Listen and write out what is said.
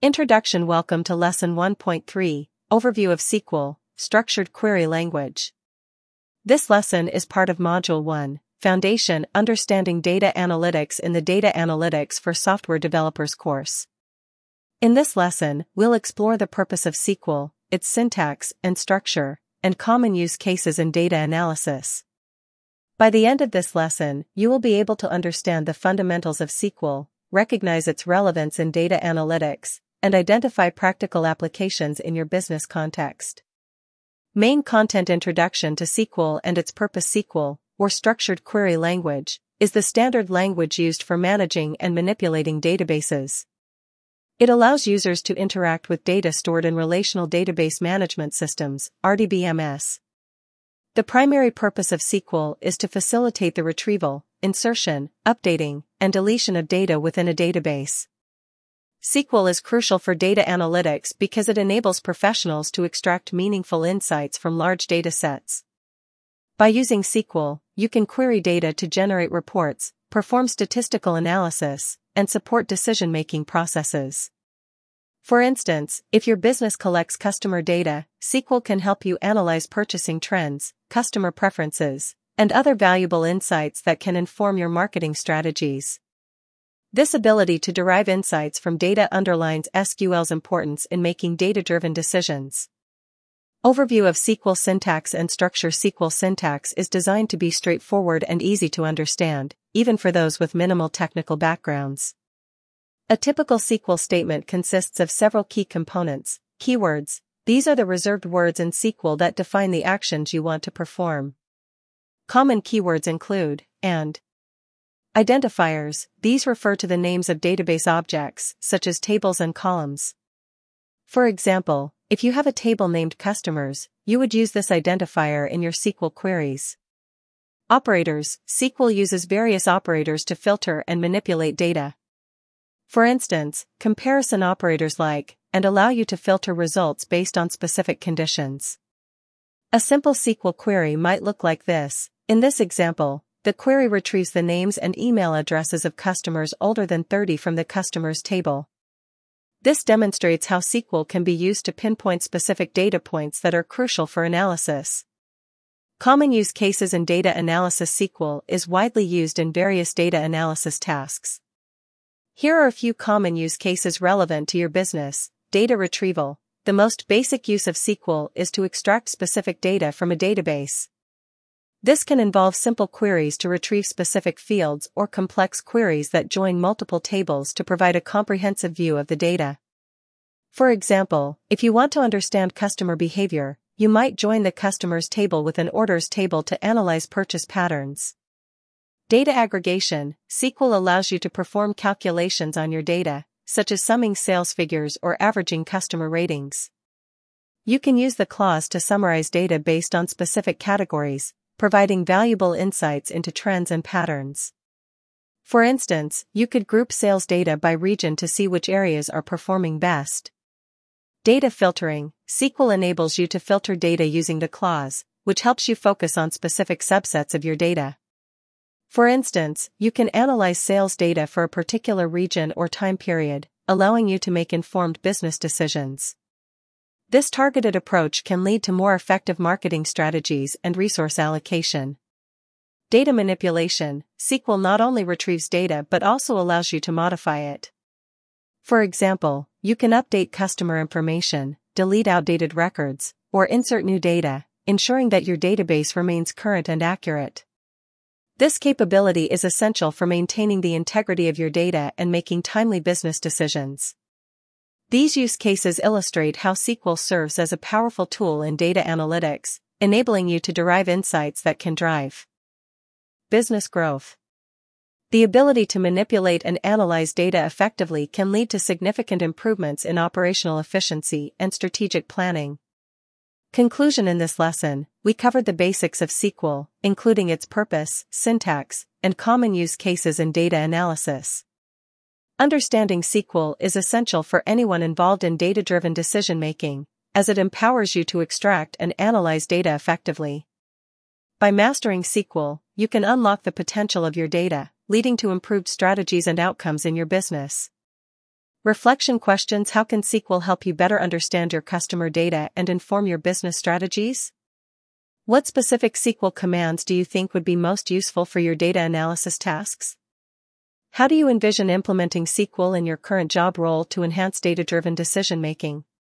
Introduction. Welcome to Lesson 1.3, Overview of SQL, Structured Query Language. This lesson is part of Module 1, Foundation Understanding Data Analytics in the Data Analytics for Software Developers course. In this lesson, we'll explore the purpose of SQL, its syntax and structure, and common use cases in data analysis. By the end of this lesson, you will be able to understand the fundamentals of SQL, recognize its relevance in data analytics, and identify practical applications in your business context. Main content. Introduction to SQL and its purpose. SQL, or Structured Query Language, is the standard language used for managing and manipulating databases. It allows users to interact with data stored in relational database management systems, RDBMS. The primary purpose of SQL is to facilitate the retrieval, insertion, updating, and deletion of data within a database. SQL is crucial for data analytics because it enables professionals to extract meaningful insights from large data sets. By using SQL, you can query data to generate reports, perform statistical analysis, and support decision-making processes. For instance, if your business collects customer data, SQL can help you analyze purchasing trends, customer preferences, and other valuable insights that can inform your marketing strategies. This ability to derive insights from data underlines SQL's importance in making data-driven decisions. Overview of SQL syntax and structure. SQL syntax is designed to be straightforward and easy to understand, even for those with minimal technical backgrounds. A typical SQL statement consists of several key components, keywords. These are the reserved words in SQL that define the actions you want to perform. Common keywords include and identifiers. These refer to the names of database objects, such as tables and columns. For example, if you have a table named customers, you would use this identifier in your SQL queries. Operators. SQL uses various operators to filter and manipulate data. For instance, comparison operators like and allow you to filter results based on specific conditions. A simple SQL query might look like this. In this example, the query retrieves the names and email addresses of customers older than 30 from the customers table. This demonstrates how SQL can be used to pinpoint specific data points that are crucial for analysis. Common use cases in data analysis. SQL is widely used in various data analysis tasks. Here are a few common use cases relevant to your business. Data retrieval. The most basic use of SQL is to extract specific data from a database. This can involve simple queries to retrieve specific fields or complex queries that join multiple tables to provide a comprehensive view of the data. For example, if you want to understand customer behavior, you might join the customers table with an orders table to analyze purchase patterns. Data aggregation. SQL allows you to perform calculations on your data, such as summing sales figures or averaging customer ratings. You can use the clause to summarize data based on specific categories, providing valuable insights into trends and patterns. For instance, you could group sales data by region to see which areas are performing best. Data filtering. SQL enables you to filter data using the clause, which helps you focus on specific subsets of your data. For instance, you can analyze sales data for a particular region or time period, allowing you to make informed business decisions. This targeted approach can lead to more effective marketing strategies and resource allocation. Data manipulation. SQL not only retrieves data but also allows you to modify it. For example, you can update customer information, delete outdated records, or insert new data, ensuring that your database remains current and accurate. This capability is essential for maintaining the integrity of your data and making timely business decisions. These use cases illustrate how SQL serves as a powerful tool in data analytics, enabling you to derive insights that can drive business growth. The ability to manipulate and analyze data effectively can lead to significant improvements in operational efficiency and strategic planning. Conclusion. In this lesson, we covered the basics of SQL, including its purpose, syntax, and common use cases in data analysis. Understanding SQL is essential for anyone involved in data-driven decision-making, as it empowers you to extract and analyze data effectively. By mastering SQL, you can unlock the potential of your data, leading to improved strategies and outcomes in your business. Reflection questions: how can SQL help you better understand your customer data and inform your business strategies? What specific SQL commands do you think would be most useful for your data analysis tasks? How do you envision implementing SQL in your current job role to enhance data-driven decision-making?